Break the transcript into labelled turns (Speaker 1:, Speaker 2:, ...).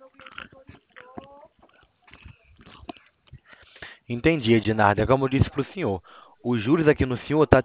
Speaker 1: Entendi, Ednardo. É como eu disse para o senhor. Os juros aqui no senhor tá